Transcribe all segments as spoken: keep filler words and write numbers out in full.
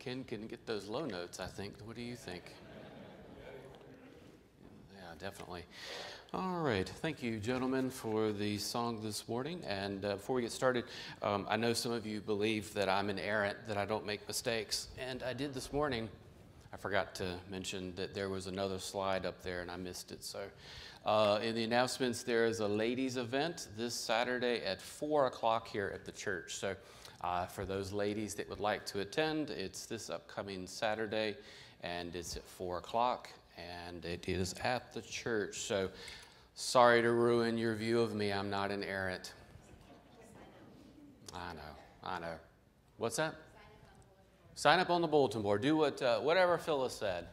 Ken can get those low notes, I think. What do you think? Yeah, definitely. All right. Thank you, gentlemen, for the song this morning. And uh, before we get started, um, I know some of you believe that I'm inerrant, that I don't make mistakes. And I did this morning. I forgot to mention that there was another slide up there, and I missed it. So uh, in the announcements, there is a ladies' event this Saturday at four o'clock here at the church. So uh, for those ladies that would like to attend, it's this upcoming Saturday, and it's at four o'clock, and it is at the church. So sorry to ruin your view of me. I'm not an errant. I know, I know. What's that? Sign up on the bulletin board. Do what, uh, whatever Phyllis said.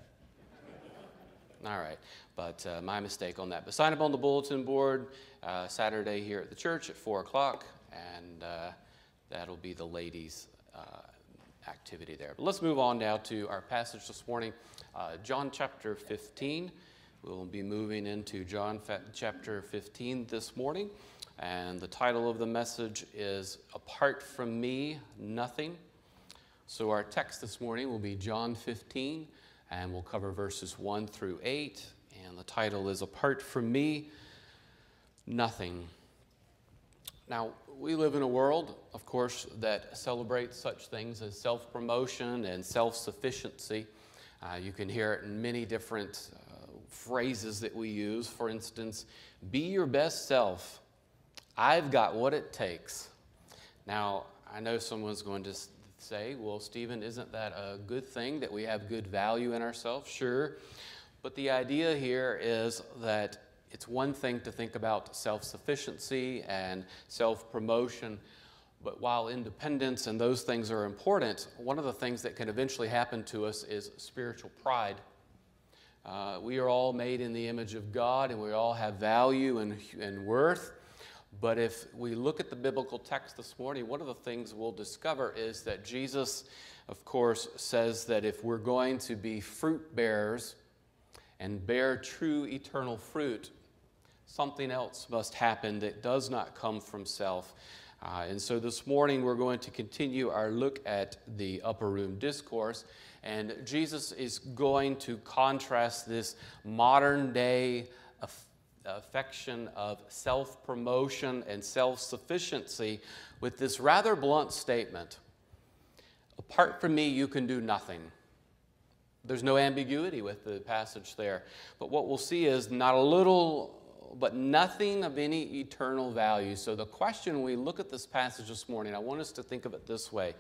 All right, but uh, my mistake on that. But sign up on the bulletin board uh, Saturday here at the church at four o'clock, and uh, that'll be the ladies' uh, activity there. But let's move on now to our passage this morning, uh, John chapter fifteen. We'll be moving into John chapter fifteen this morning, and the title of the message is Apart from Me, Nothing. So our text this morning will be John fifteen, and we'll cover verses one through eight, and the title is Apart from Me, Nothing. Now, we live in a world, of course, that celebrates such things as self-promotion and self-sufficiency. Uh, you can hear it in many different uh, phrases that we use. For instance, be your best self. I've got what it takes. Now, I know someone's going to say, well, Stephen, isn't that a good thing that we have good value in ourselves? Sure. But the idea here is that it's one thing to think about self-sufficiency and self-promotion, but while independence and those things are important, one of the things that can eventually happen to us is spiritual pride. Uh, we are all made in the image of God, and we all have value and, and worth. But if we look at the biblical text this morning, one of the things we'll discover is that Jesus, of course, says that if we're going to be fruit bearers and bear true eternal fruit, something else must happen that does not come from self. Uh, and so this morning we're going to continue our look at the upper room discourse, and Jesus is going to contrast this modern day affection of self-promotion and self-sufficiency with this rather blunt statement. Apart from me, you can do nothing. There's no ambiguity with the passage there. But what we'll see is not a little, but nothing of any eternal value. So the question when we look at this passage this morning, I want us to think of it this way.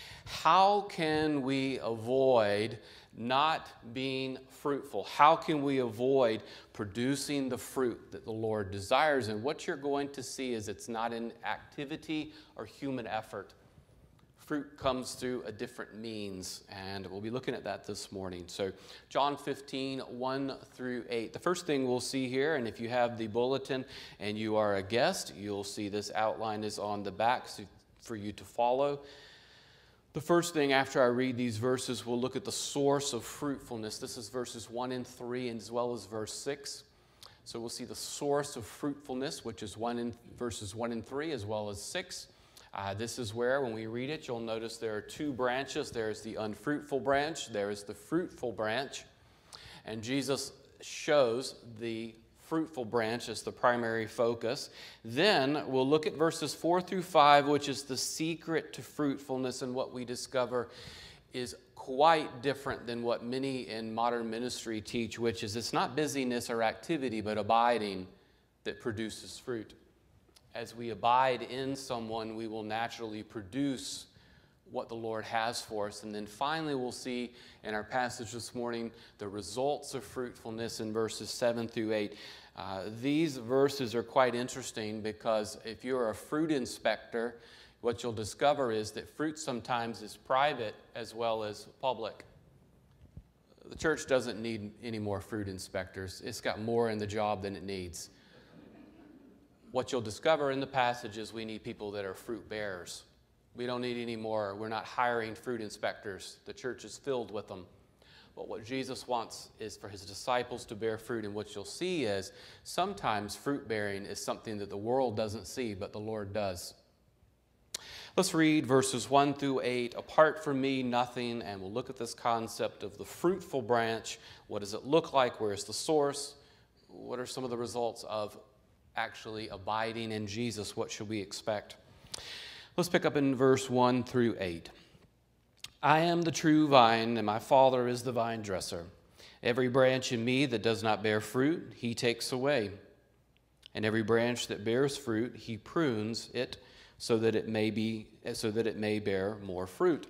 How can we avoid not being fruitful? How can we avoid producing the fruit that the Lord desires? And what you're going to see is it's not in activity or human effort. Fruit comes through a different means, and we'll be looking at that this morning. So John fifteen, one through eight. The first thing we'll see here, and if you have the bulletin and you are a guest, you'll see this outline is on the back for you to follow. The first thing after I read these verses, we'll look at the source of fruitfulness. This is verses one and three, and as well as verse six. So we'll see the source of fruitfulness, which is one in verses one and three, as well as six. Uh, this is where, when we read it, you'll notice there are two branches. There's the unfruitful branch. There is the fruitful branch. And Jesus shows the fruitful branch as the primary focus. Then we'll look at verses four through five, which is the secret to fruitfulness, and what we discover is quite different than what many in modern ministry teach, which is it's not busyness or activity, but abiding that produces fruit. As we abide in someone, we will naturally produce what the Lord has for us. And then finally, we'll see in our passage this morning the results of fruitfulness in verses seven through eight. Uh, these verses are quite interesting because if you're a fruit inspector, what you'll discover is that fruit sometimes is private as well as public. The church doesn't need any more fruit inspectors. It's got more in the job than it needs. What you'll discover in the passage is we need people that are fruit bearers. We don't need any more. We're not hiring fruit inspectors. The church is filled with them. But what Jesus wants is for his disciples to bear fruit. And what you'll see is sometimes fruit bearing is something that the world doesn't see, but the Lord does. Let's read verses one through eight. Apart from me, nothing, and we'll look at this concept of the fruitful branch. What does it look like? Where's the source? What are some of the results of actually abiding in Jesus? What should we expect? Let's pick up in verse one through eight. I am the true vine, and my Father is the vine dresser. Every branch in me that does not bear fruit, he takes away. And every branch that bears fruit, he prunes it so that it may be so that it may bear more fruit.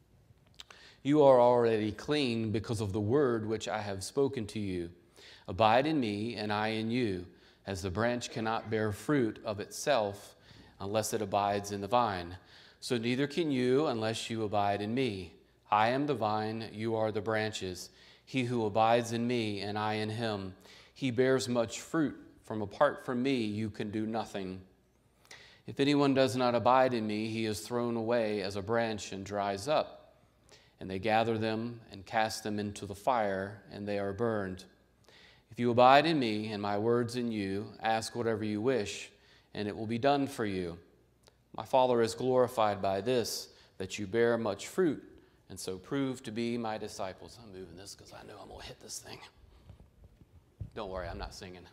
You are already clean because of the word which I have spoken to you. Abide in me, and I in you, as the branch cannot bear fruit of itself unless it abides in the vine. So neither can you unless you abide in me. I am the vine, you are the branches. He who abides in me, and I in him, he bears much fruit. From apart from me, you can do nothing. If anyone does not abide in me, he is thrown away as a branch and dries up. And they gather them and cast them into the fire, and they are burned. If you abide in me, and my words in you, ask whatever you wish, and it will be done for you. My Father is glorified by this, that you bear much fruit, and so prove to be my disciples. I'm moving this because I know I'm going to hit this thing. Don't worry, I'm not singing.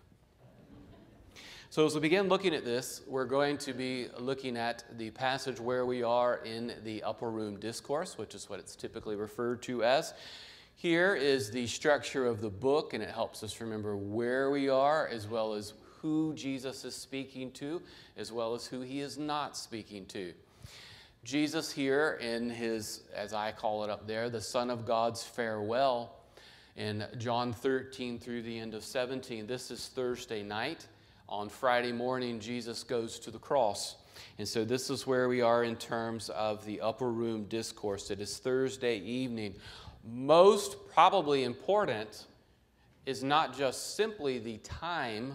So as we begin looking at this, we're going to be looking at the passage where we are in the upper room discourse, which is what it's typically referred to as. Here is the structure of the book, and it helps us remember where we are, as well as who Jesus is speaking to, as well as who he is not speaking to. Jesus here in his, as I call it up there, the Son of God's farewell in John thirteen through the end of seventeen. This is Thursday night. On Friday morning, Jesus goes to the cross. And so this is where we are in terms of the upper room discourse. It is Thursday evening. Most probably important is not just simply the time,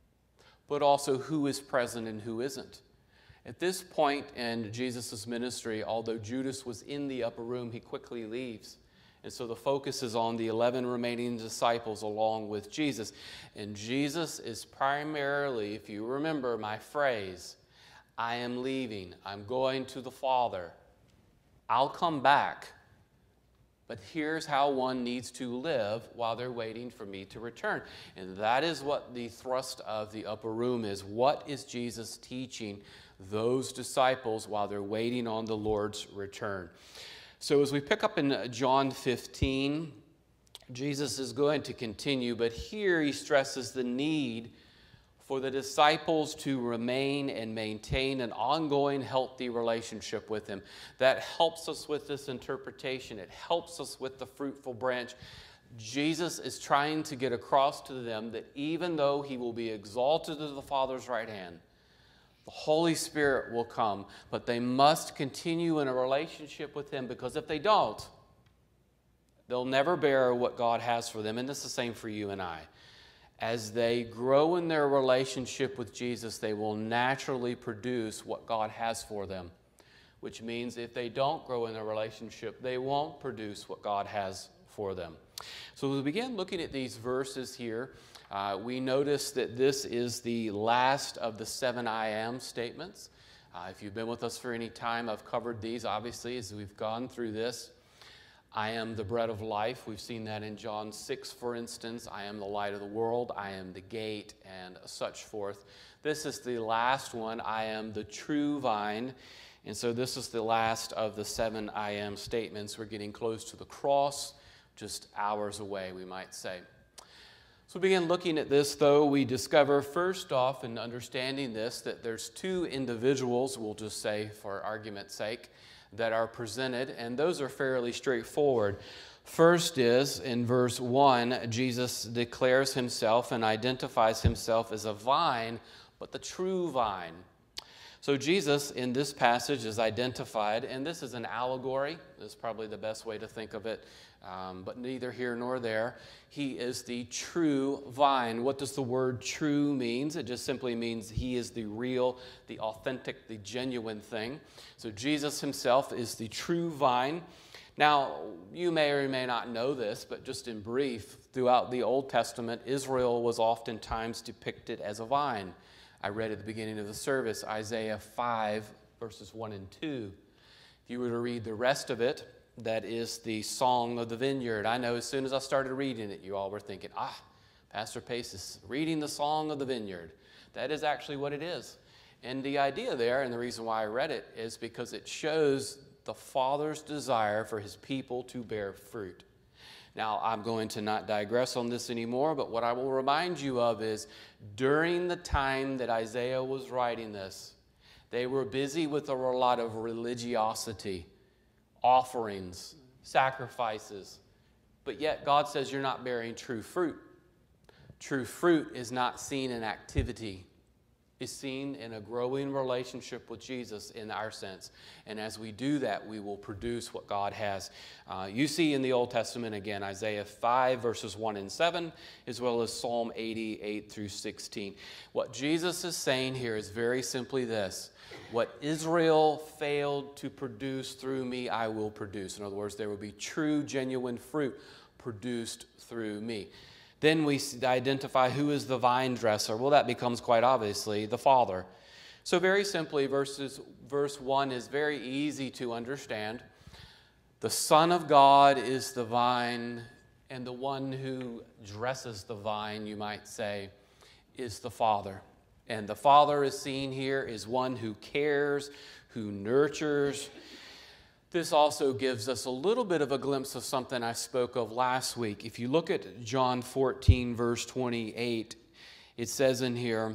but also who is present and who isn't. At this point in Jesus' ministry, although Judas was in the upper room, he quickly leaves. And so the focus is on the eleven remaining disciples along with Jesus. And Jesus is primarily, if you remember my phrase, I am leaving, I'm going to the Father, I'll come back, but here's how one needs to live while they're waiting for me to return. And that is what the thrust of the upper room is. What is Jesus teaching those disciples while they're waiting on the Lord's return? So as we pick up in John fifteen, Jesus is going to continue, but here he stresses the need for the disciples to remain and maintain an ongoing healthy relationship with him. That helps us with this interpretation. It helps us with the fruitful branch. Jesus is trying to get across to them that even though he will be exalted to the Father's right hand, the Holy Spirit will come, but they must continue in a relationship with him, because if they don't, they'll never bear what God has for them. And this is the same for you and I. As they grow in their relationship with Jesus, they will naturally produce what God has for them, which means if they don't grow in their relationship, they won't produce what God has for them. So as we begin looking at these verses here, Uh, we notice that this is the last of the seven I am statements. Uh, if you've been with us for any time, I've covered these, obviously, as we've gone through this. I am the bread of life. We've seen that in John six, for instance. I am the light of the world. I am the gate, and such forth. This is the last one. I am the true vine. And so this is the last of the seven I am statements. We're getting close to the cross, just hours away, we might say. So we begin looking at this, though, we discover first off in understanding this that there's two individuals, we'll just say for argument's sake, that are presented, and those are fairly straightforward. First is, in verse one, Jesus declares himself and identifies himself as a vine, but the true vine. So Jesus, in this passage, is identified, and this is an allegory. This is probably the best way to think of it, um, but neither here nor there. He is the true vine. What does the word true mean? It just simply means he is the real, the authentic, the genuine thing. So Jesus himself is the true vine. Now, you may or may not know this, but just in brief, throughout the Old Testament, Israel was oftentimes depicted as a vine. I read at the beginning of the service, Isaiah five, verses one and two. If you were to read the rest of it, that is the Song of the Vineyard. I know as soon as I started reading it, you all were thinking, ah, Pastor Pace is reading the Song of the Vineyard. That is actually what it is. And the idea there, and the reason why I read it, is because it shows the Father's desire for his people to bear fruit. Now, I'm going to not digress on this anymore, but what I will remind you of is during the time that Isaiah was writing this, they were busy with a lot of religiosity, offerings, sacrifices, but yet God says you're not bearing true fruit. True fruit is not seen in activity. It's seen in a growing relationship with Jesus in our sense. And as we do that, we will produce what God has. Uh, you see in the Old Testament, again, Isaiah five, verses one and seven, as well as Psalm eighty, eight through sixteen. What Jesus is saying here is very simply this. What Israel failed to produce through me, I will produce. In other words, there will be true, genuine fruit produced through me. Then we identify who is the vine dresser. Well, that becomes quite obviously the Father. So very simply, verses, verse one is very easy to understand. The Son of God is the vine, and the one who dresses the vine, you might say, is the Father. And the Father is seen here as one who cares, who nurtures. This also gives us a little bit of a glimpse of something I spoke of last week. If you look at John fourteen, verse twenty-eight, it says in here,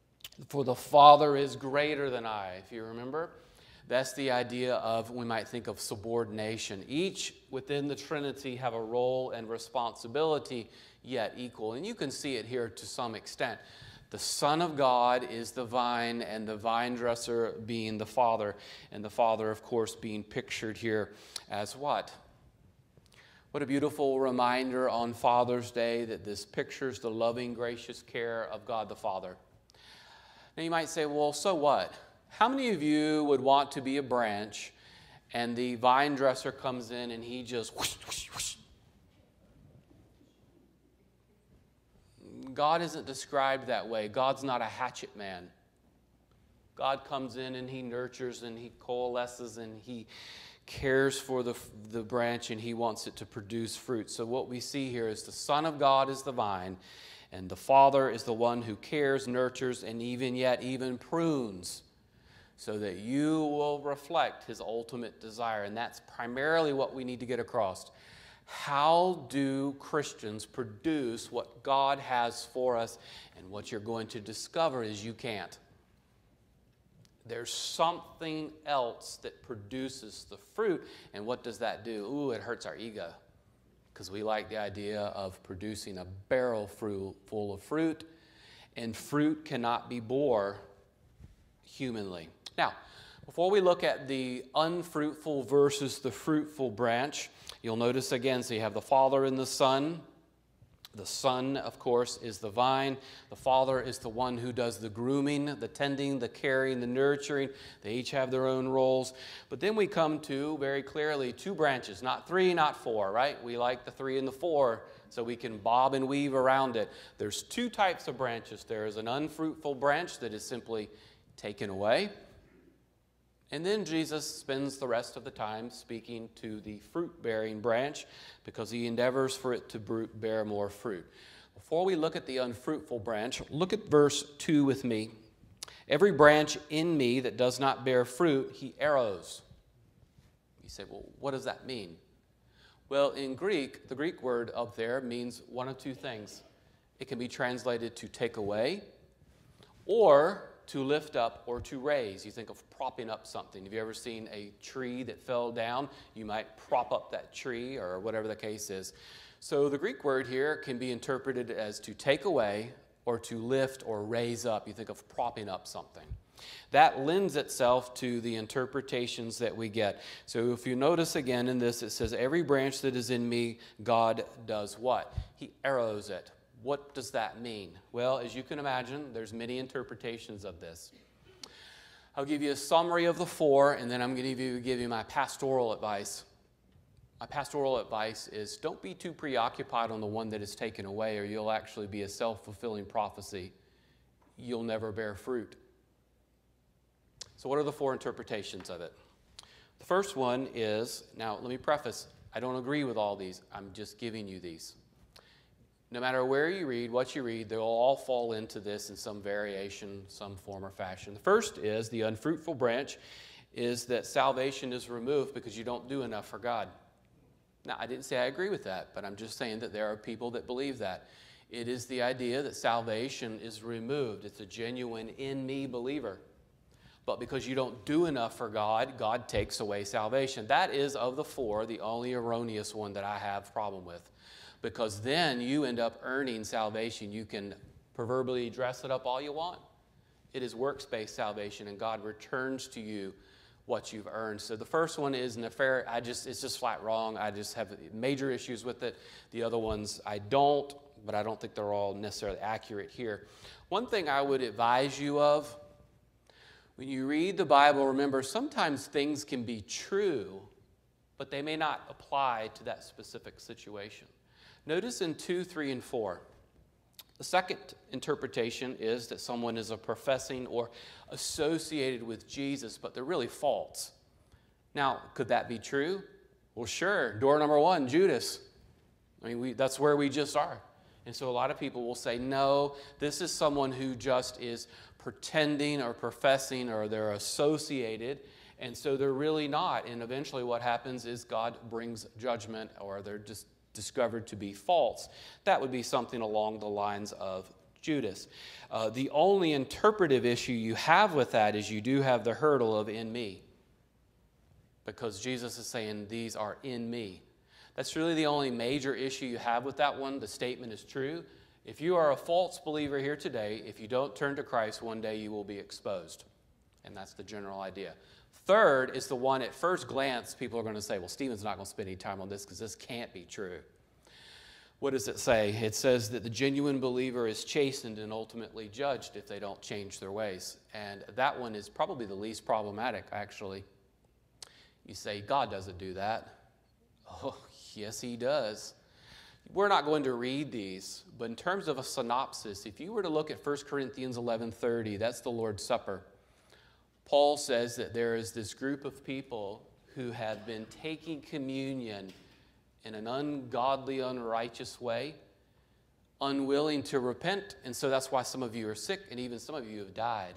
for the Father is greater than I. If you remember, that's the idea of, we might think of subordination. Each within the Trinity have a role and responsibility, yet equal. And you can see it here to some extent. The Son of God is the vine, and the vine dresser being the Father, and the Father, of course, being pictured here as what? What a beautiful reminder on Father's Day that this pictures the loving, gracious care of God the Father. Now you might say, well, so what? How many of you would want to be a branch, and the vine dresser comes in and he just whoosh, whoosh, whoosh. God isn't described that way. God's not a hatchet man. God comes in and he nurtures and he coalesces and he cares for the, the branch and he wants it to produce fruit. So what we see here is the Son of God is the vine, and the Father is the one who cares, nurtures, and even yet even prunes so that you will reflect his ultimate desire. And that's primarily what we need to get across. How do Christians produce what God has for us? And what you're going to discover is you can't. There's something else that produces the fruit. And what does that do? Ooh, it hurts our ego. Because we like the idea of producing a barrel full of fruit. And fruit cannot be bore humanly. Now, before we look at the unfruitful versus the fruitful branch, you'll notice again, so you have the Father and the Son. The Son, of course, is the vine. The Father is the one who does the grooming, the tending, the caring, the nurturing. They each have their own roles. But then we come to, very clearly, two branches, not three, not four, right? We like the three and the four so we can bob and weave around it. There's two types of branches. There is an unfruitful branch that is simply taken away. And then Jesus spends the rest of the time speaking to the fruit-bearing branch because he endeavors for it to bear more fruit. Before we look at the unfruitful branch, look at verse two with me. Every branch in me that does not bear fruit, he arrows. You say, well, what does that mean? Well, in Greek, the Greek word up there means one of two things. It can be translated to take away or to lift up or to raise. You think of propping up something. Have you ever seen a tree that fell down? You might prop up that tree or whatever the case is. So the Greek word here can be interpreted as to take away or to lift or raise up. You think of propping up something. That lends itself to the interpretations that we get. So if you notice again in this, it says, every branch that is in me, God does what? He arrows it. What does that mean? Well, as you can imagine, there's many interpretations of this. I'll give you a summary of the four, and then I'm going to give you, give you my pastoral advice. My pastoral advice is don't be too preoccupied on the one that is taken away, or you'll actually be a self-fulfilling prophecy. You'll never bear fruit. So what are the four interpretations of it? The first one is, now let me preface, I don't agree with all these. I'm just giving you these. No matter where you read, what you read, they'll all fall into this in some variation, some form or fashion. The first is the unfruitful branch is that salvation is removed because you don't do enough for God. Now, I didn't say I agree with that, but I'm just saying that there are people that believe that. It is the idea that salvation is removed. It's a genuine in-me believer. But because you don't do enough for God, God takes away salvation. That is, of the four, the only erroneous one that I have a problem with. Because then you end up earning salvation. You can proverbially dress it up all you want. It is works-based salvation, and God returns to you what you've earned. So the first one is an affair. I just, it's just flat wrong. I just have major issues with it. The other ones I don't, but I don't think they're all necessarily accurate here. One thing I would advise you of, when you read the Bible, remember sometimes things can be true, but they may not apply to that specific situation. Notice in two, three, and four, the second interpretation is that someone is a professing or associated with Jesus, but they're really false. Now, could that be true? Well, sure. Door number one, Judas. I mean, we, that's where we just are. And so a lot of people will say, no, this is someone who just is pretending or professing, or they're associated, and so they're really not. And eventually what happens is God brings judgment, or they're just discovered to be false. That would be something along the lines of Judas. Uh, the only interpretive issue you have with that is you do have the hurdle of in me, because Jesus is saying these are in me. That's really the only major issue you have with that one. The statement is true. If you are a false believer here today, if you don't turn to Christ, one day you will be exposed. And that's the general idea. Third is the one at first glance, people are going to say, well, Stephen's not going to spend any time on this because this can't be true. What does it say? It says that the genuine believer is chastened and ultimately judged if they don't change their ways. And that one is probably the least problematic, actually. You say, God doesn't do that. Oh, yes, he does. We're not going to read these, but in terms of a synopsis, if you were to look at First Corinthians eleven thirty, that's the Lord's Supper. Paul says that there is this group of people who have been taking communion in an ungodly, unrighteous way, unwilling to repent, and so that's why some of you are sick, and even some of you have died.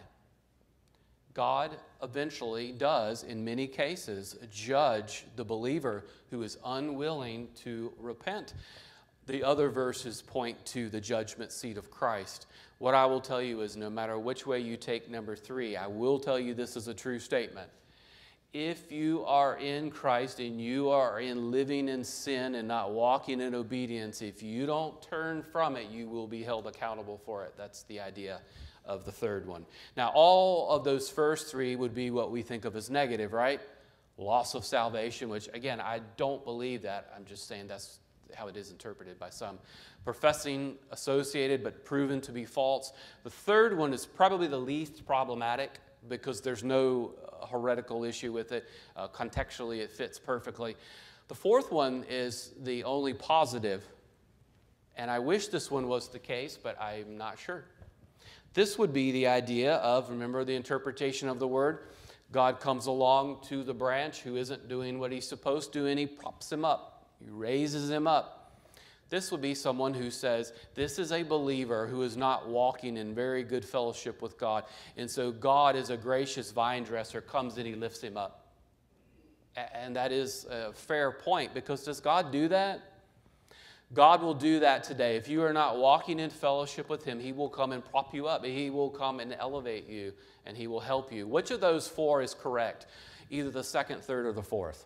God eventually does, in many cases, judge the believer who is unwilling to repent. The other verses point to the judgment seat of Christ. What I will tell you is no matter which way you take number three, I will tell you this is a true statement. If you are in Christ and you are in living in sin and not walking in obedience, if you don't turn from it, you will be held accountable for it. That's the idea of the third one. Now, all of those first three would be what we think of as negative, right? Loss of salvation, which, again, I don't believe that. I'm just saying that's how it is interpreted by some. Professing, associated, but proven to be false. The third one is probably the least problematic because there's no uh, heretical issue with it. Uh, contextually, it fits perfectly. The fourth one is the only positive, and I wish this one was the case, but I'm not sure. This would be the idea of, remember the interpretation of the word, God comes along to the branch who isn't doing what he's supposed to, and he props him up. He raises him up. This would be someone who says, this is a believer who is not walking in very good fellowship with God. And so God, as a gracious vine dresser, comes and he lifts him up. And that is a fair point, because does God do that? God will do that today. If you are not walking in fellowship with him, he will come and prop you up. He will come and elevate you, and he will help you. Which of those four is correct? Either the second, third, or the fourth?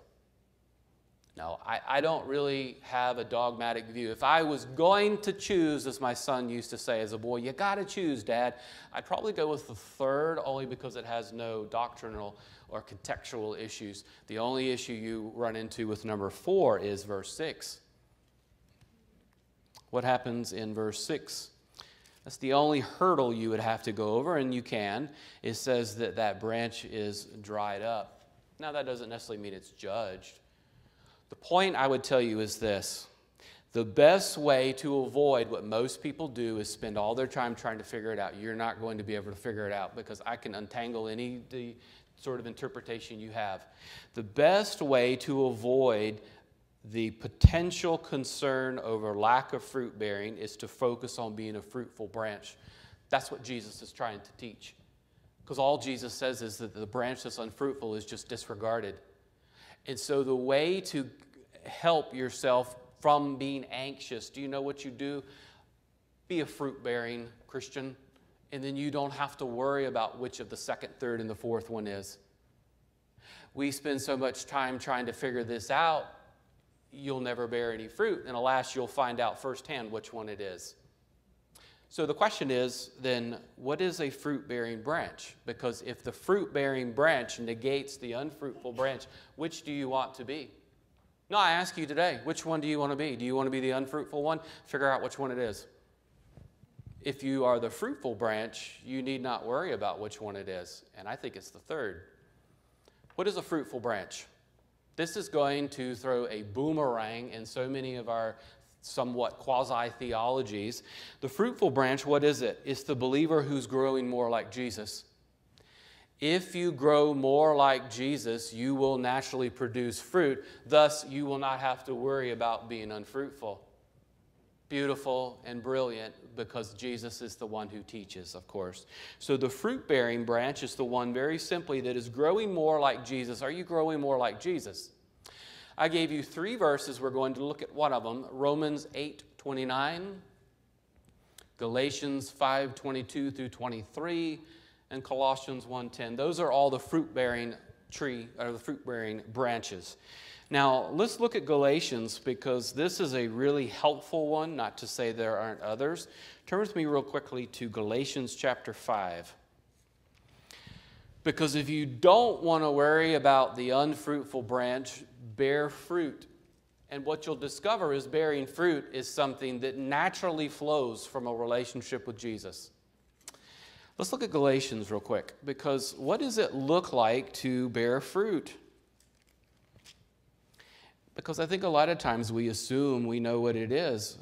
No, I, I don't really have a dogmatic view. If I was going to choose, as my son used to say as a boy, you got to choose, Dad, I'd probably go with the third, only because it has no doctrinal or contextual issues. The only issue you run into with number four is verse six. What happens in verse six? That's the only hurdle you would have to go over, and you can. It says that that branch is dried up. Now, that doesn't necessarily mean it's judged. The point I would tell you is this. The best way to avoid what most people do is spend all their time trying to figure it out. You're not going to be able to figure it out, because I can untangle any the sort of interpretation you have. The best way to avoid the potential concern over lack of fruit bearing is to focus on being a fruitful branch. That's what Jesus is trying to teach. Because all Jesus says is that the branch that's unfruitful is just disregarded. And so the way to help yourself from being anxious, do you know what you do? Be a fruit-bearing Christian, and then you don't have to worry about which of the second, third, and the fourth one is. We spend so much time trying to figure this out, you'll never bear any fruit, and alas, you'll find out firsthand which one it is. So the question is, then, what is a fruit-bearing branch? Because if the fruit-bearing branch negates the unfruitful branch, which do you want to be? No, I ask you today, which one do you want to be? Do you want to be the unfruitful one? Figure out which one it is. If you are the fruitful branch, you need not worry about which one it is. And I think it's the third. What is a fruitful branch? This is going to throw a boomerang in so many of our somewhat quasi-theologies. The fruitful branch, what is it? It's the believer who's growing more like Jesus. If you grow more like Jesus, you will naturally produce fruit. Thus, you will not have to worry about being unfruitful. Beautiful and brilliant, because Jesus is the one who teaches, of course. So the fruit-bearing branch is the one, very simply, that is growing more like Jesus. Are you growing more like Jesus? I gave you three verses. We're going to look at one of them. Romans eight twenty-nine, Galatians five twenty-two through twenty-three, and Colossians one ten. Those are all the fruit-bearing tree, or the fruit-bearing branches. Now, let's look at Galatians, because this is a really helpful one, not to say there aren't others. Turn with me real quickly to Galatians chapter five. Because if you don't want to worry about the unfruitful branch, bear fruit. And what you'll discover is bearing fruit is something that naturally flows from a relationship with Jesus. Let's look at Galatians real quick, because what does it look like to bear fruit? Because I think a lot of times we assume we know what it is.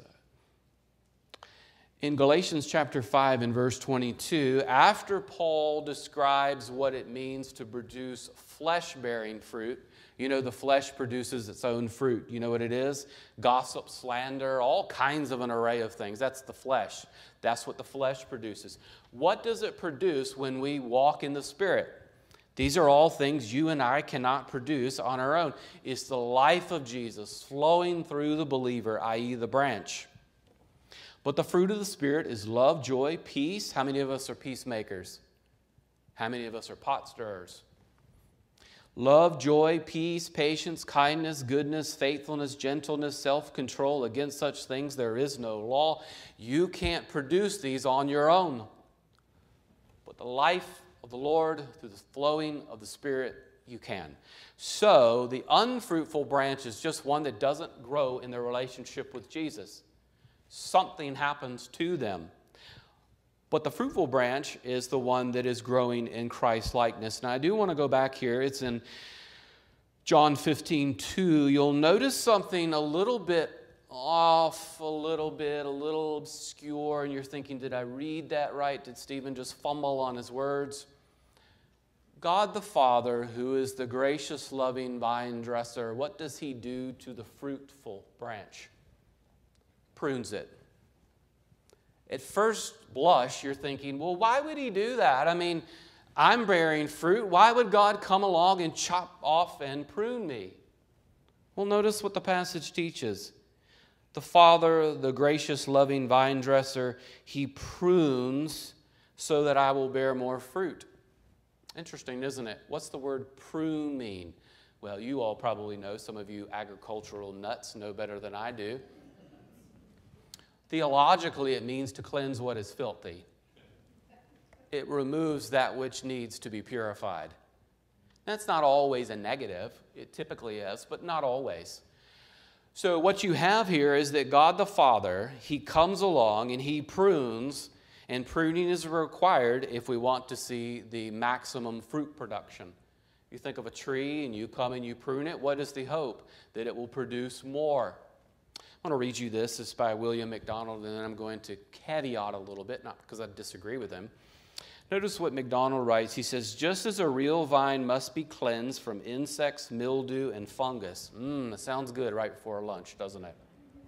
In Galatians chapter five and verse twenty-two, after Paul describes what it means to produce flesh-bearing fruit, you know the flesh produces its own fruit. You know what it is? Gossip, slander, all kinds of an array of things. That's the flesh. That's what the flesh produces. What does it produce when we walk in the Spirit? These are all things you and I cannot produce on our own. It's the life of Jesus flowing through the believer, that is the branch. But the fruit of the Spirit is love, joy, peace. How many of us are peacemakers? How many of us are pot stirrers? Love, joy, peace, patience, kindness, goodness, faithfulness, gentleness, self-control. Against such things there is no law. You can't produce these on your own. But the life of the Lord, through the flowing of the Spirit, you can. So the unfruitful branch is just one that doesn't grow in their relationship with Jesus. Something happens to them. But the fruitful branch is the one that is growing in Christ's likeness. Now I do want to go back here. It's in John fifteen two. You'll notice something a little bit off, a little bit, a little obscure, and you're thinking, did I read that right? Did Stephen just fumble on his words? God the Father, who is the gracious, loving vine dresser, what does he do to the fruitful branch? Prunes it. At first blush, you're thinking, well, why would he do that? I mean, I'm bearing fruit. Why would God come along and chop off and prune me? Well, notice what the passage teaches. The Father, the gracious, loving vine dresser, he prunes so that I will bear more fruit. Interesting, isn't it? What's the word prune mean? Well, you all probably know. Some of you agricultural nuts know better than I do. Theologically, it means to cleanse what is filthy. It removes that which needs to be purified. That's not always a negative. It typically is, but not always. So what you have here is that God the Father, he comes along and he prunes, and pruning is required if we want to see the maximum fruit production. You think of a tree and you come and you prune it, what is the hope? That it will produce more. I want to read you this. This is by William MacDonald, and then I'm going to caveat a little bit, not because I disagree with him. Notice what MacDonald writes. He says, just as a real vine must be cleansed from insects, mildew, and fungus. Mmm, that sounds good right before lunch, doesn't it?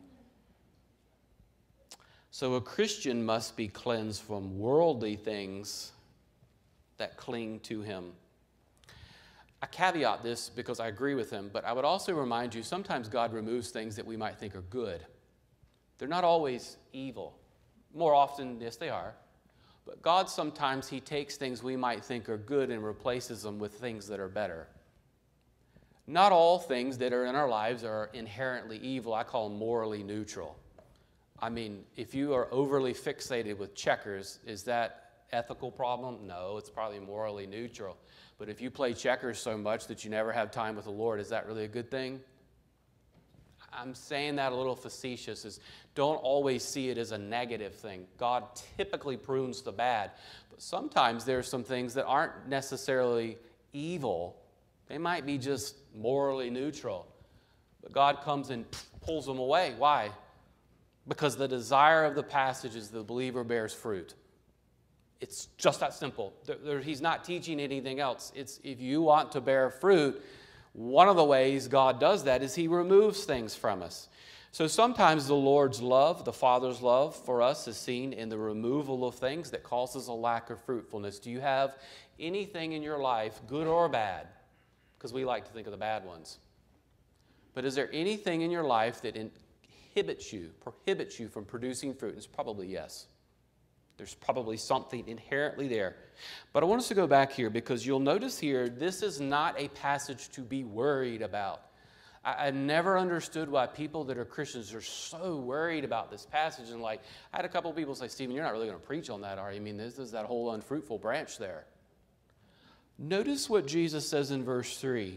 So a Christian must be cleansed from worldly things that cling to him. I caveat this because I agree with him, but I would also remind you, sometimes God removes things that we might think are good. They're not always evil. More often, yes, they are. But God, sometimes he takes things we might think are good and replaces them with things that are better. Not all things that are in our lives are inherently evil. I call them morally neutral. I mean, if you are overly fixated with checkers, is that ethical problem? No, it's probably morally neutral. But if you play checkers so much that you never have time with the Lord, is that really a good thing? I'm saying that a little facetious, is don't always see it as a negative thing. God typically prunes the bad, but sometimes there's some things that aren't necessarily evil. They might be just morally neutral. But God comes and pulls them away. Why? Because the desire of the passage is the believer bears fruit. It's just that simple. There, there, he's not teaching anything else. It's if you want to bear fruit, one of the ways God does that is he removes things from us. So sometimes the Lord's love, the Father's love for us, is seen in the removal of things that causes a lack of fruitfulness. Do you have anything in your life, good or bad? Because we like to think of the bad ones. But is there anything in your life that inhibits you, prohibits you from producing fruit? It's probably yes. There's probably something inherently there. But I want us to go back here because you'll notice here, this is not a passage to be worried about. I, I never understood why people that are Christians are so worried about this passage. And like, I had a couple of people say, Stephen, you're not really going to preach on that, are you? I mean, this is that whole unfruitful branch there. Notice what Jesus says in verse three.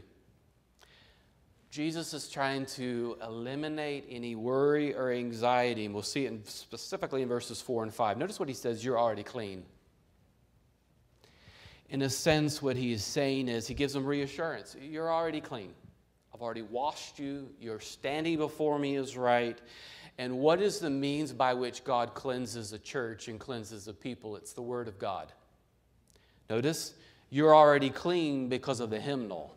Jesus is trying to eliminate any worry or anxiety, and we'll see it in, specifically in verses four and five. Notice what he says, you're already clean. In a sense, what he is saying is, he gives them reassurance. You're already clean. I've already washed you. You're standing before me as right. And what is the means by which God cleanses a church and cleanses a people? It's the Word of God. Notice, you're already clean because of the hymnal.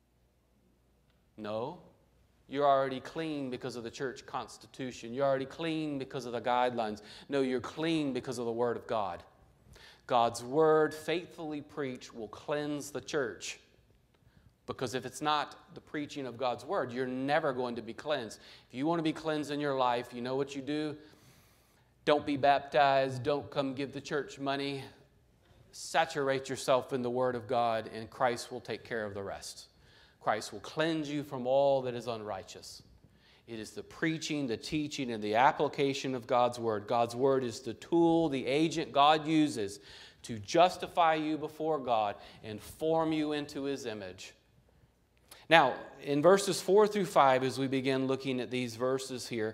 No, you're already clean because of the church constitution. You're already clean because of the guidelines. No, you're clean because of the Word of God. God's Word, faithfully preached, will cleanse the church. Because if it's not the preaching of God's Word, you're never going to be cleansed. If you want to be cleansed in your life, you know what you do? Don't be baptized. Don't come give the church money. Saturate yourself in the Word of God, and Christ will take care of the rest. Christ will cleanse you from all that is unrighteous. It is the preaching, the teaching, and the application of God's Word. God's Word is the tool, the agent God uses to justify you before God and form you into His image. Now, in verses four through five, as we begin looking at these verses here,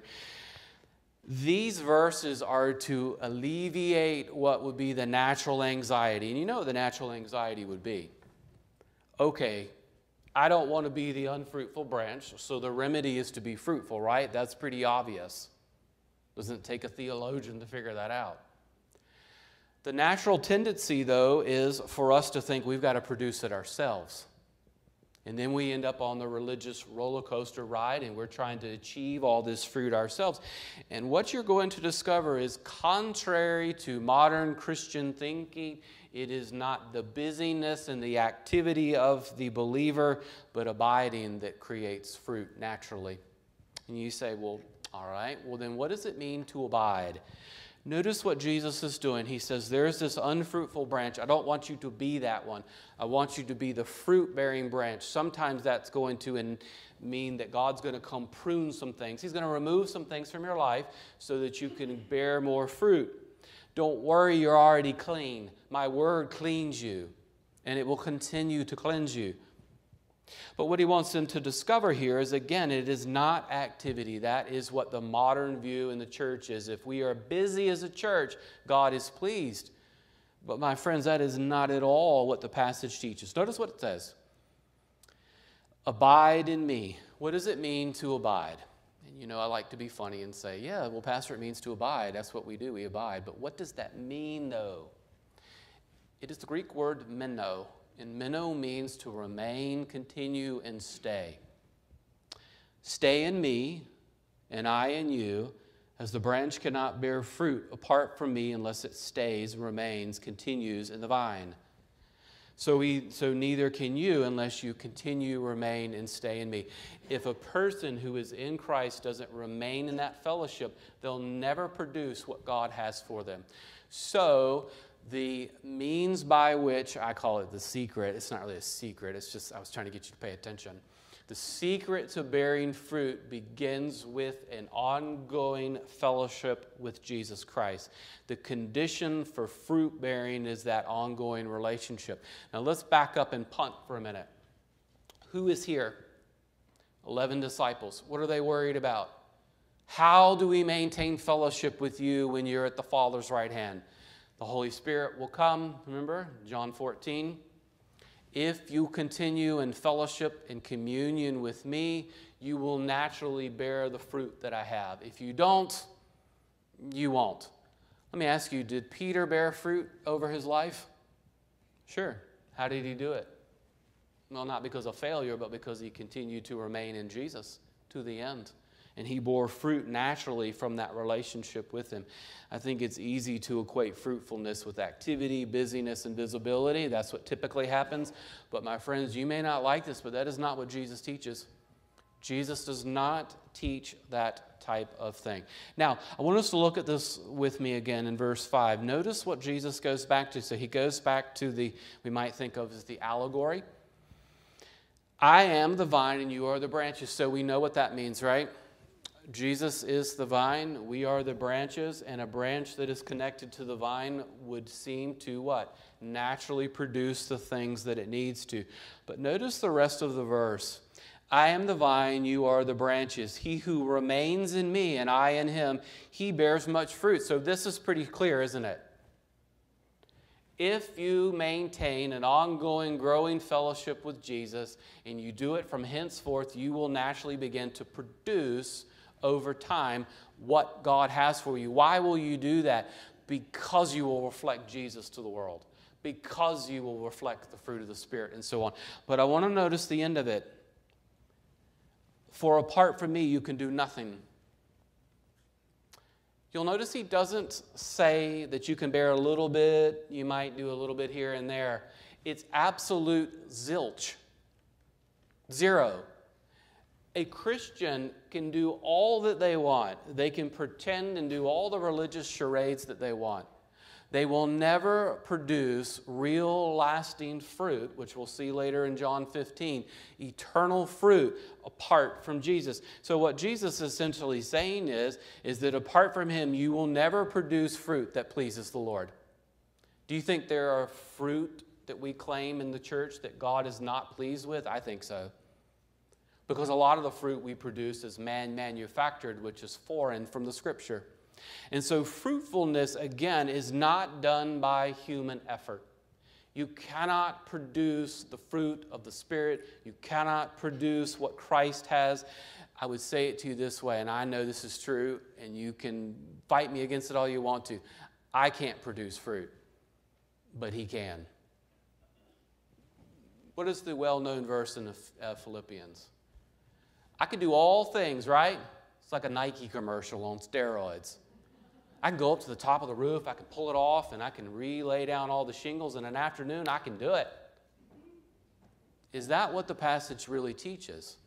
these verses are to alleviate what would be the natural anxiety. And you know what the natural anxiety would be. Okay, I don't want to be the unfruitful branch, so the remedy is to be fruitful, right? That's pretty obvious. Doesn't take a theologian to figure that out. The natural tendency, though, is for us to think we've got to produce it ourselves. And then we end up on the religious roller coaster ride, and we're trying to achieve all this fruit ourselves. And what you're going to discover is, contrary to modern Christian thinking, it is not the busyness and the activity of the believer, but abiding that creates fruit naturally. And you say, well, all right, well then what does it mean to abide? Notice what Jesus is doing. He says, there's this unfruitful branch. I don't want you to be that one. I want you to be the fruit-bearing branch. Sometimes that's going to in, mean that God's going to come prune some things. He's going to remove some things from your life so that you can bear more fruit. Don't worry, you're already clean. My word cleans you, and it will continue to cleanse you. But what he wants them to discover here is, again, it is not activity. That is what the modern view in the church is. If we are busy as a church, God is pleased. But my friends, that is not at all what the passage teaches. Notice what it says. Abide in me. What does it mean to abide? And you know, I like to be funny and say, yeah, well, Pastor, it means to abide. That's what we do. We abide. But what does that mean, though? It is the Greek word meno, and meno means to remain, continue, and stay. Stay in me, and I in you, as the branch cannot bear fruit apart from me unless it stays, remains, continues in the vine. So, we, so neither can you unless you continue, remain, and stay in me. If a person who is in Christ doesn't remain in that fellowship, they'll never produce what God has for them. So the means by which, I call it the secret, it's not really a secret, it's just I was trying to get you to pay attention. The secret to bearing fruit begins with an ongoing fellowship with Jesus Christ. The condition for fruit bearing is that ongoing relationship. Now let's back up and punt for a minute. Who is here? Eleven disciples. What are they worried about? How do we maintain fellowship with you when you're at the Father's right hand? The Holy Spirit will come, remember, John fourteen. If you continue in fellowship and communion with me, you will naturally bear the fruit that I have. If you don't, you won't. Let me ask you, did Peter bear fruit over his life? Sure. How did he do it? Well, not because of failure, but because he continued to remain in Jesus to the end. And he bore fruit naturally from that relationship with him. I think it's easy to equate fruitfulness with activity, busyness, and visibility. That's what typically happens. But my friends, you may not like this, but that is not what Jesus teaches. Jesus does not teach that type of thing. Now, I want us to look at this with me again in verse five. Notice what Jesus goes back to. So he goes back to the, we might think of as the allegory. I am the vine and you are the branches. So we know what that means, right? Jesus is the vine, we are the branches, and a branch that is connected to the vine would seem to what? Naturally produce the things that it needs to. But notice the rest of the verse. I am the vine, you are the branches. He who remains in me and I in him, he bears much fruit. So this is pretty clear, isn't it? If you maintain an ongoing, growing fellowship with Jesus, and you do it from henceforth, you will naturally begin to produce over time what God has for you. Why will you do that? Because you will reflect Jesus to the world. Because you will reflect the fruit of the Spirit and so on. But I want to notice the end of it. For apart from me, you can do nothing. You'll notice he doesn't say that you can bear a little bit, you might do a little bit here and there. It's absolute zilch. Zero. A Christian can do all that they want. They can pretend and do all the religious charades that they want. They will never produce real lasting fruit, which we'll see later in John fifteen, eternal fruit apart from Jesus. So what Jesus is essentially saying is, is that apart from him, you will never produce fruit that pleases the Lord. Do you think there are fruit that we claim in the church that God is not pleased with? I think so. Because a lot of the fruit we produce is man-manufactured, which is foreign from the Scripture. And so fruitfulness, again, is not done by human effort. You cannot produce the fruit of the Spirit. You cannot produce what Christ has. I would say it to you this way, and I know this is true, and you can fight me against it all you want to. I can't produce fruit, but he can. What is the well-known verse in uh, Philippians? I can do all things, right? It's like a Nike commercial on steroids. I can go up to the top of the roof, I can pull it off, and I can relay down all the shingles in an afternoon. I can do it. Is that what the passage really teaches?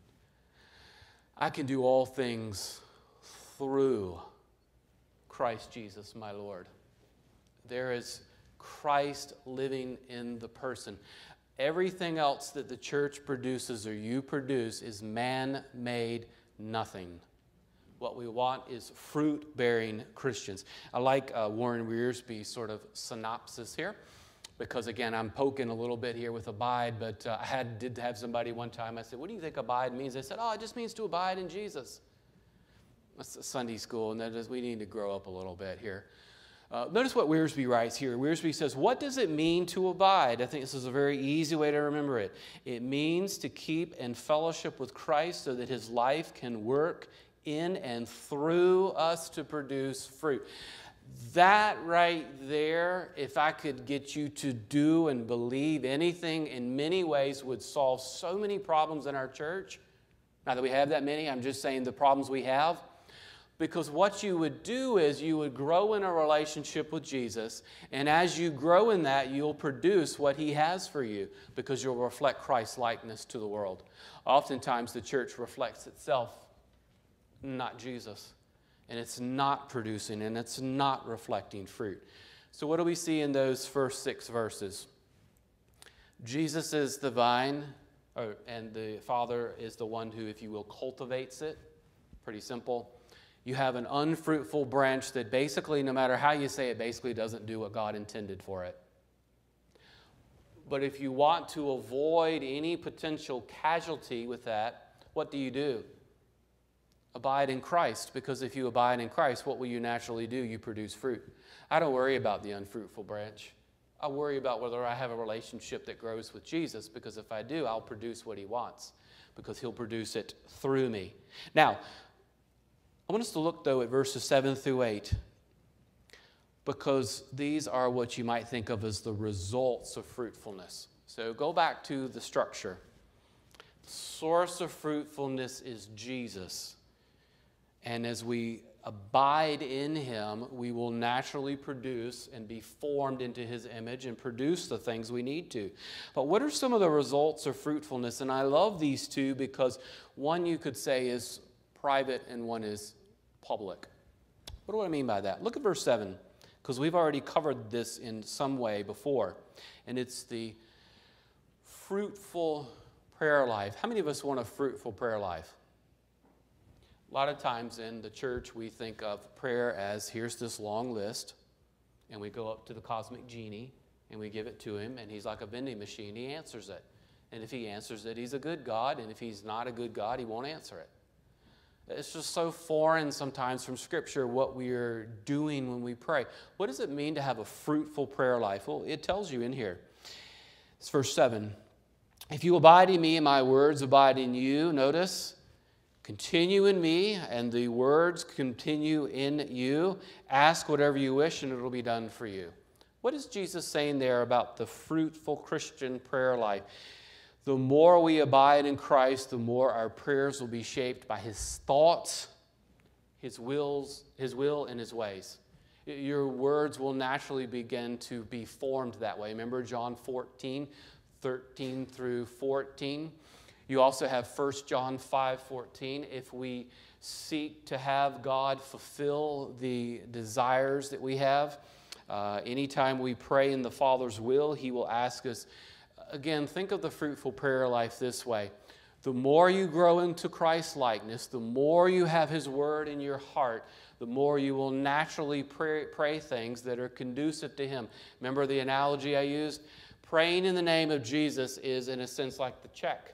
I can do all things through Christ Jesus, my Lord. There is Christ living in the person. Everything else that the church produces or you produce is man-made nothing. What we want is fruit-bearing Christians. I like uh, Warren Wiersbe's sort of synopsis here because, again, I'm poking a little bit here with abide, but uh, I had, did have somebody one time, I said, what do you think abide means? They said, oh, it just means to abide in Jesus. That's Sunday school, and that is, we need to grow up a little bit here. Uh, notice what Wiersbe writes here. Wiersbe says, what does it mean to abide? I think this is a very easy way to remember it. It means to keep in fellowship with Christ so that his life can work in and through us to produce fruit. That right there, if I could get you to do and believe anything, in many ways would solve so many problems in our church. Not that we have that many, I'm just saying the problems we have. Because what you would do is you would grow in a relationship with Jesus, and as you grow in that, you'll produce what He has for you, because you'll reflect Christ's likeness to the world. Oftentimes the church reflects itself, not Jesus. And it's not producing, and it's not reflecting fruit. So what do we see in those first six verses? Jesus is the vine, or, and the Father is the one who, if you will, cultivates it. Pretty simple. You have an unfruitful branch that basically, no matter how you say it, basically doesn't do what God intended for it. But if you want to avoid any potential casualty with that, what do you do? Abide in Christ, because if you abide in Christ, what will you naturally do? You produce fruit. I don't worry about the unfruitful branch. I worry about whether I have a relationship that grows with Jesus, because if I do, I'll produce what He wants, because He'll produce it through me. Now, I want us to look, though, at verses seven through eight, because these are what you might think of as the results of fruitfulness. So go back to the structure. The source of fruitfulness is Jesus. And as we abide in Him, we will naturally produce and be formed into His image and produce the things we need to. But what are some of the results of fruitfulness? And I love these two because one you could say is private and one is public. What do I mean by that? Look at verse seven, because we've already covered this in some way before. And it's the fruitful prayer life. How many of us want a fruitful prayer life? A lot of times in the church, we think of prayer as, here's this long list, and we go up to the cosmic genie, and we give it to Him, and He's like a vending machine. He answers it. And if He answers it, He's a good God, and if He's not a good God, He won't answer it. It's just so foreign sometimes from Scripture what we are doing when we pray. What does it mean to have a fruitful prayer life? Well, it tells you in here. It's verse seven. If you abide in me and my words abide in you, notice, continue in me, and the words continue in you. Ask whatever you wish, and it will be done for you. What is Jesus saying there about the fruitful Christian prayer life? The more we abide in Christ, the more our prayers will be shaped by His thoughts, His wills, His will, and His ways. Your words will naturally begin to be formed that way. Remember John fourteen, thirteen through fourteen? You also have First John five fourteen. If we seek to have God fulfill the desires that we have, uh, anytime we pray in the Father's will, He will ask us. Again, think of the fruitful prayer life this way. The more you grow into Christ's likeness, the more you have His Word in your heart, the more you will naturally pray, pray things that are conducive to Him. Remember the analogy I used? Praying in the name of Jesus is, in a sense, like the check.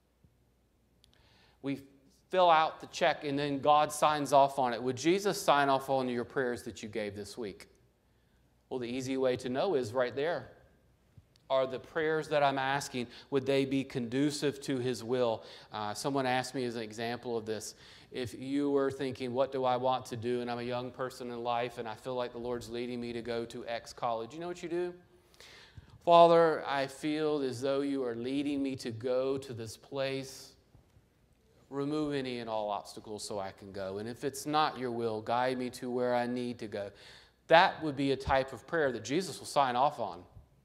We fill out the check and then God signs off on it. Would Jesus sign off on your prayers that you gave this week? Well, the easy way to know is right there. Are the prayers that I'm asking, would they be conducive to His will? Uh, someone asked me as an example of this, if you were thinking, what do I want to do? And I'm a young person in life and I feel like the Lord's leading me to go to X college. You know what you do? Father, I feel as though you are leading me to go to this place. Remove any and all obstacles so I can go. And if it's not your will, guide me to where I need to go. That would be a type of prayer that Jesus will sign off on,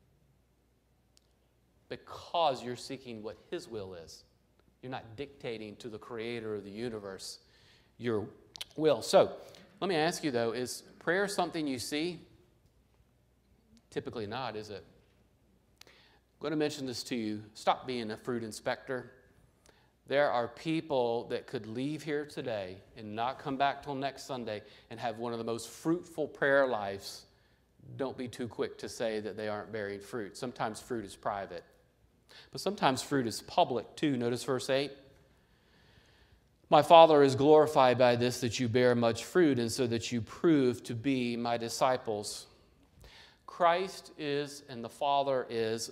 because you're seeking what His will is. You're not dictating to the Creator of the universe your will. So, let me ask you though, is prayer something you see? Typically not, is it? I'm going to mention this to you. Stop being a fruit inspector. There are people that could leave here today and not come back till next Sunday and have one of the most fruitful prayer lives. Don't be too quick to say that they aren't bearing fruit. Sometimes fruit is private. But sometimes fruit is public too. Notice verse eight. My Father is glorified by this, that you bear much fruit, and so that you prove to be my disciples. Christ is and the Father is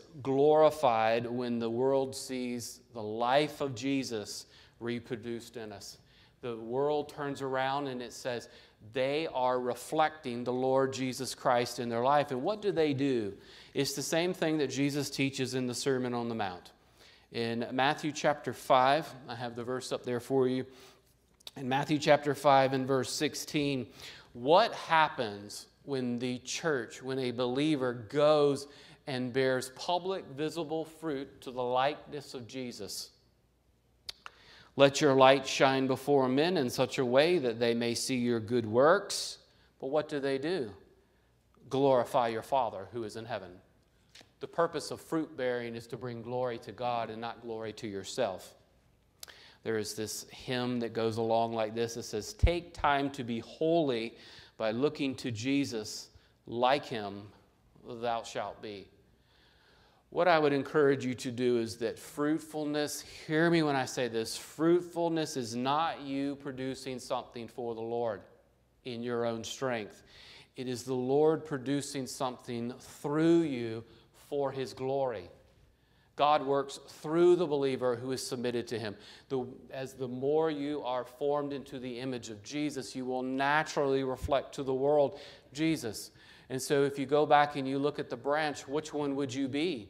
glorified when the world sees the life of Jesus reproduced in us. the world turns around and it says they are reflecting the Lord Jesus Christ in their life. And what do they do? It's the same thing that Jesus teaches in the Sermon on the Mount. In Matthew chapter five, I have the verse up there for you. In Matthew chapter five and verse sixteen, what happens when the church, when a believer goes and bears public visible fruit to the likeness of Jesus? Let your light shine before men in such a way that they may see your good works. But what do they do? Glorify your Father who is in heaven. The purpose of fruit bearing is to bring glory to God and not glory to yourself. There is this hymn that goes along like this. It says, take time to be holy by looking to Jesus. Like him thou shalt be. What I would encourage you to do is that fruitfulness, hear me when I say this, fruitfulness is not you producing something for the Lord in your own strength. It is the Lord producing something through you for his glory. God works through the believer who is submitted to him. The, as the more you are formed into the image of Jesus, you will naturally reflect to the world Jesus. And so if you go back and you look at the branch, which one would you be?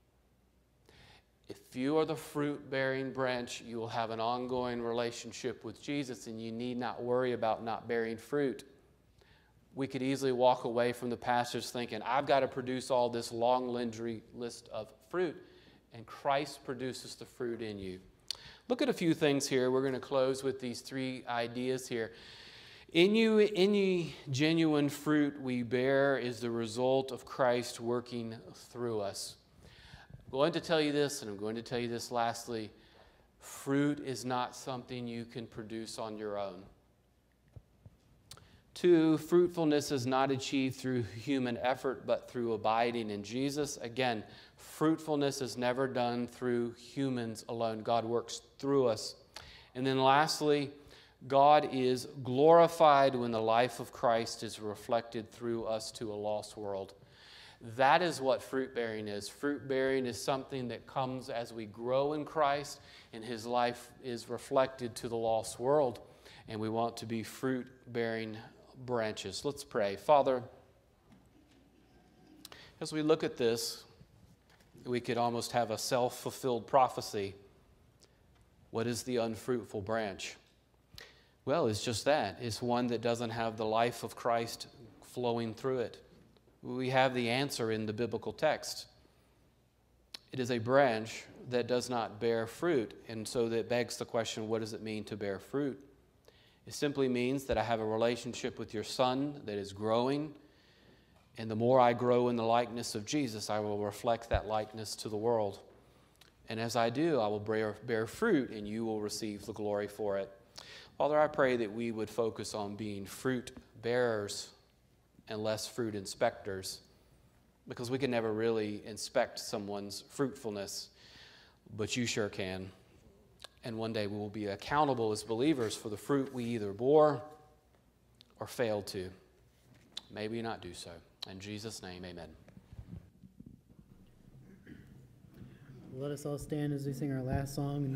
If you are the fruit-bearing branch, you will have an ongoing relationship with Jesus, and you need not worry about not bearing fruit. We could easily walk away from the passage thinking, I've got to produce all this long laundry list of fruit, and Christ produces the fruit in you. Look at a few things here. We're going to close with these three ideas here. In you, any genuine fruit we bear is the result of Christ working through us. I'm going to tell you this, and I'm going to tell you this lastly. Fruit is not something you can produce on your own. Two, fruitfulness is not achieved through human effort, but through abiding in Jesus. Again, fruitfulness is never done through humans alone. God works through us. And then lastly, God is glorified when the life of Christ is reflected through us to a lost world. That is what fruit bearing is. Fruit bearing is something that comes as we grow in Christ and his life is reflected to the lost world. And we want to be fruit bearing branches. Let's pray. Father, as we look at this, we could almost have a self-fulfilled prophecy. What is the unfruitful branch? Well, it's just that. It's one that doesn't have the life of Christ flowing through it. We have the answer in the biblical text. It is a branch that does not bear fruit, and so that begs the question, what does it mean to bear fruit? It simply means that I have a relationship with your Son that is growing, and the more I grow in the likeness of Jesus, I will reflect that likeness to the world. And as I do, I will bear, bear fruit, and you will receive the glory for it. Father, I pray that we would focus on being fruit bearers and less fruit inspectors, because we can never really inspect someone's fruitfulness, but you sure can. And one day we will be accountable as believers for the fruit we either bore or failed to. May we not do so. In Jesus' name, amen. Let us all stand as we sing our last song.